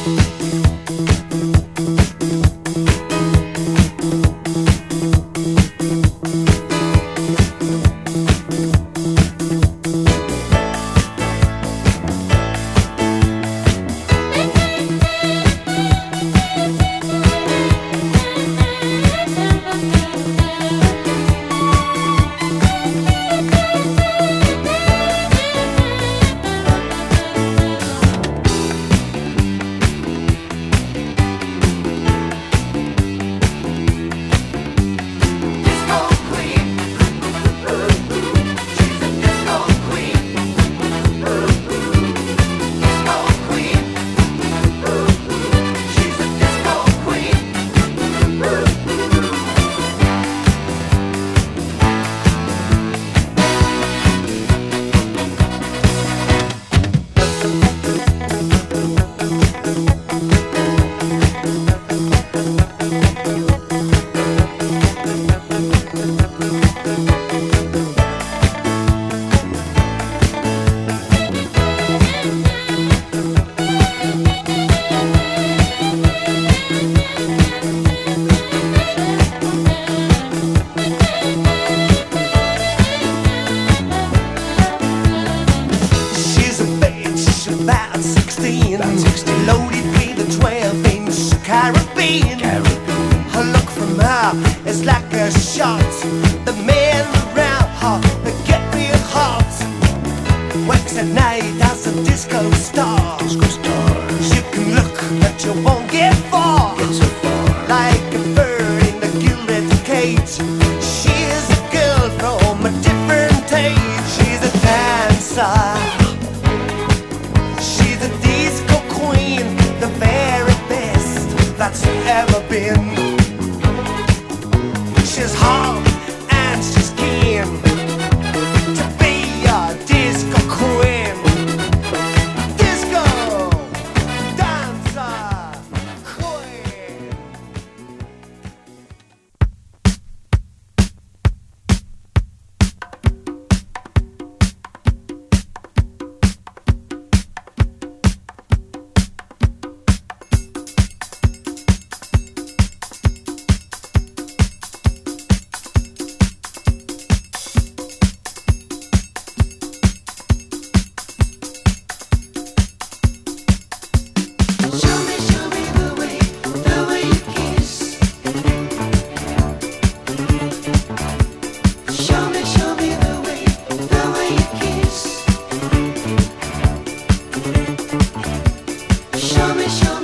Loaded with a 12-inch Caribbean. Her look from her is like a shot. The men around her, they get real hot. Works at night as a disco star. You can look, but you won't get far. Like a bird in the gilded cage. She's a girl from a different age. She's a dancer. She's a disco queen, the very best that's ever been. She's hot and she's keen to be a disco queen. Disco dancer queen. Show me